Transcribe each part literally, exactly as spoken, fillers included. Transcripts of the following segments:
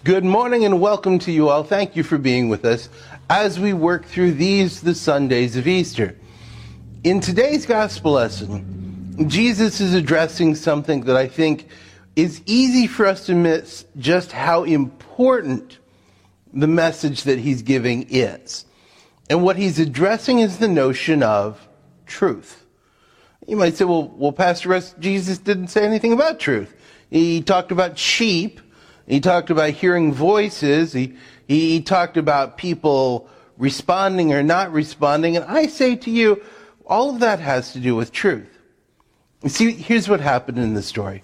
Good morning and welcome to you all. Thank you for being with us as we work through these, the Sundays of Easter. In today's gospel lesson, Jesus is addressing something that I think is easy for us to miss just how important the message that he's giving is. And what he's addressing is the notion of truth. You might say, well, well, Pastor Russ, Jesus didn't say anything about truth. He talked about sheep. He talked about hearing voices. He, he, he talked about people responding or not responding. And I say to you, all of that has to do with truth. You see, here's what happened in the story.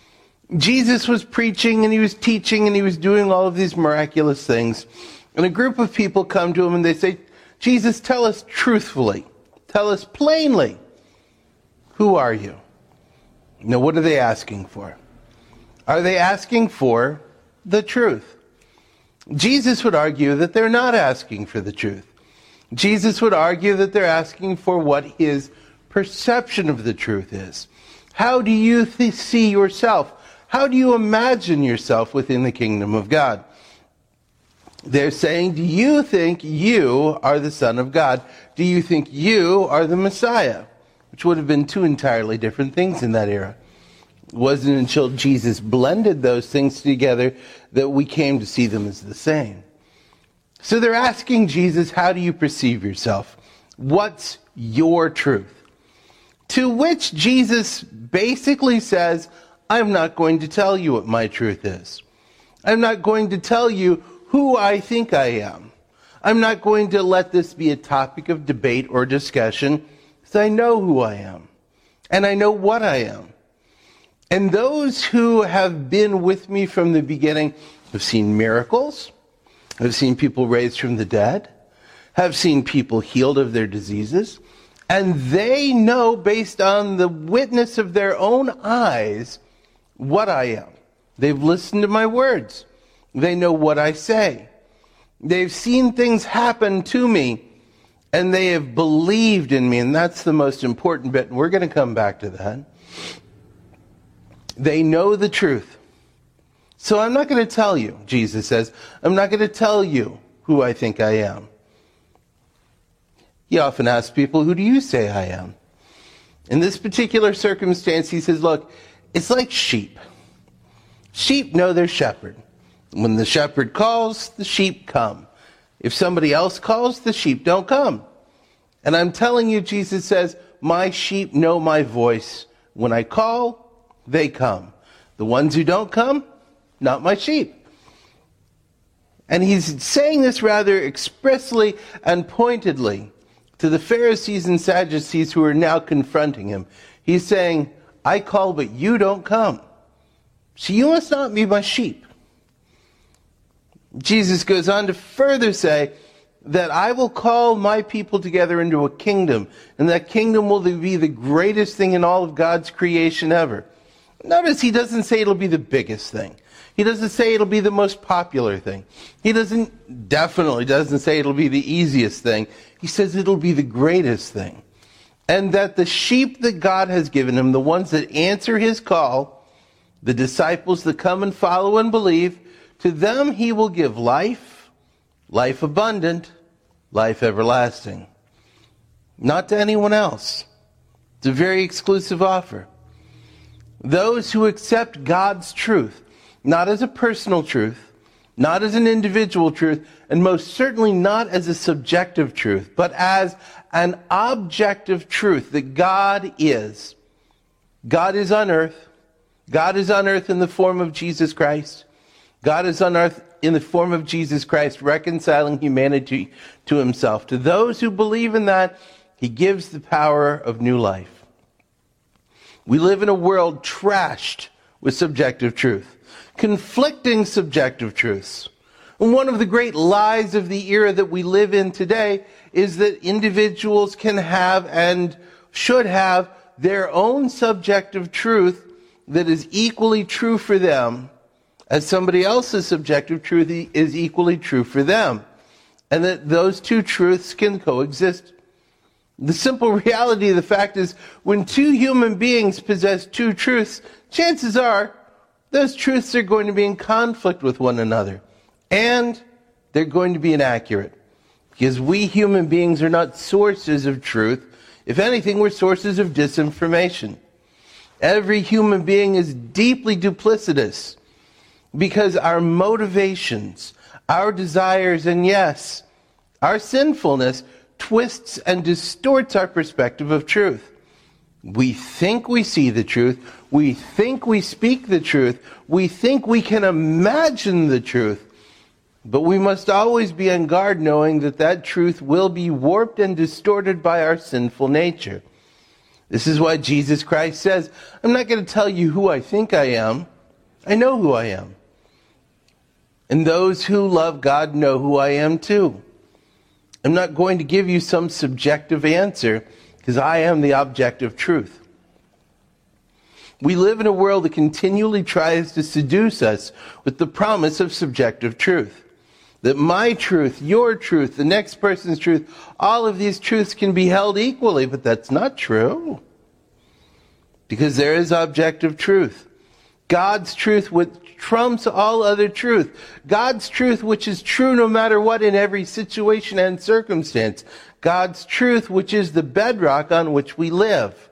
Jesus was preaching and he was teaching and he was doing all of these miraculous things. And a group of people come to him and they say, Jesus, tell us truthfully. Tell us plainly. Who are you? Now, what are they asking for? Are they asking for the truth? Jesus would argue that they're not asking for the truth. Jesus would argue that they're asking for what his perception of the truth is. How do you th- see yourself? How do you imagine yourself within the kingdom of God? They're saying, do you think you are the Son of God? Do you think you are the Messiah? Which would have been two entirely different things in that era. It wasn't until Jesus blended those things together that we came to see them as the same. So they're asking Jesus, how do you perceive yourself? What's your truth? To which Jesus basically says, I'm not going to tell you what my truth is. I'm not going to tell you who I think I am. I'm not going to let this be a topic of debate or discussion, because I know who I am. And I know what I am. And those who have been with me from the beginning have seen miracles, have seen people raised from the dead, have seen people healed of their diseases, and they know, based on the witness of their own eyes, what I am. They've listened to my words. They know what I say. They've seen things happen to me, and they have believed in me, and that's the most important bit, and we're going to come back to that. They know the truth. So I'm not going to tell you, Jesus says, I'm not going to tell you who I think I am. He often asks people, who do you say I am? In this particular circumstance, he says, look, it's like sheep. Sheep know their shepherd. When the shepherd calls, the sheep come. If somebody else calls, the sheep don't come. And I'm telling you, Jesus says, my sheep know my voice. When I call, they come. The ones who don't come, not my sheep. And he's saying this rather expressly and pointedly to the Pharisees and Sadducees who are now confronting him. He's saying, I call, but you don't come. So you must not be my sheep. Jesus goes on to further say that I will call my people together into a kingdom, and that kingdom will be the greatest thing in all of God's creation ever. Notice he doesn't say it'll be the biggest thing. He doesn't say it'll be the most popular thing. He doesn't, definitely doesn't say it'll be the easiest thing. He says it'll be the greatest thing. And that the sheep that God has given him, the ones that answer his call, the disciples that come and follow and believe, to them he will give life, life abundant, life everlasting. Not to anyone else. It's a very exclusive offer. Those who accept God's truth, not as a personal truth, not as an individual truth, and most certainly not as a subjective truth, but as an objective truth that God is. God is on earth. God is on earth in the form of Jesus Christ. God is on earth in the form of Jesus Christ, reconciling humanity to himself. To those who believe in that, he gives the power of new life. We live in a world trashed with subjective truth, conflicting subjective truths. And one of the great lies of the era that we live in today is that individuals can have and should have their own subjective truth that is equally true for them as somebody else's subjective truth is equally true for them. And that those two truths can coexist. The simple reality of the fact is, when two human beings possess two truths, chances are those truths are going to be in conflict with one another. And they're going to be inaccurate. Because we human beings are not sources of truth. If anything, we're sources of disinformation. Every human being is deeply duplicitous because our motivations, our desires, and yes, our sinfulness twists and distorts our perspective of truth. We think we see the truth. We think we speak the truth. We think we can imagine the truth. But we must always be on guard, knowing that that truth will be warped and distorted by our sinful nature. This is why Jesus Christ says, I'm not going to tell you who I think I am. I know who I am. And those who love God know who I am too. I'm not going to give you some subjective answer, because I am the objective truth. We live in a world that continually tries to seduce us with the promise of subjective truth. That my truth, your truth, the next person's truth, all of these truths can be held equally, but that's not true. Because there is objective truth. God's truth which trumps all other truth. God's truth which is true no matter what in every situation and circumstance. God's truth which is the bedrock on which we live.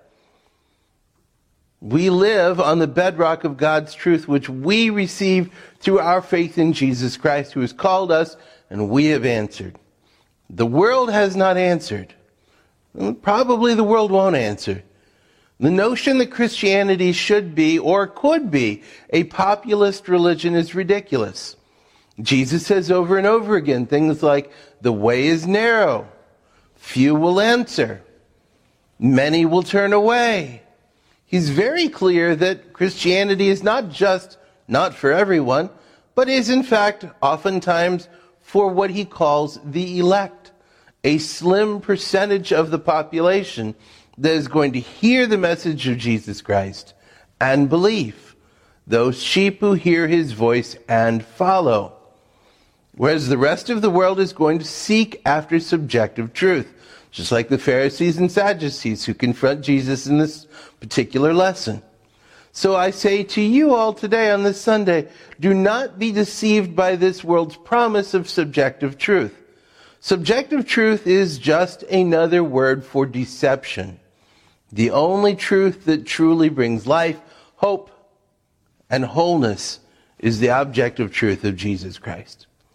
We live on the bedrock of God's truth, which we receive through our faith in Jesus Christ, who has called us, and we have answered. The world has not answered. Probably the world won't answer. The notion that Christianity should be, or could be, a populist religion is ridiculous. Jesus says over and over again things like, the way is narrow, few will answer, many will turn away. He's very clear that Christianity is not just not for everyone, but is in fact oftentimes for what he calls the elect, a slim percentage of the population that is going to hear the message of Jesus Christ and believe, those sheep who hear his voice and follow. Whereas the rest of the world is going to seek after subjective truth, just like the Pharisees and Sadducees who confront Jesus in this particular lesson. So I say to you all today on this Sunday, do not be deceived by this world's promise of subjective truth. Subjective truth is just another word for deception. The only truth that truly brings life, hope, and wholeness is the objective truth of Jesus Christ.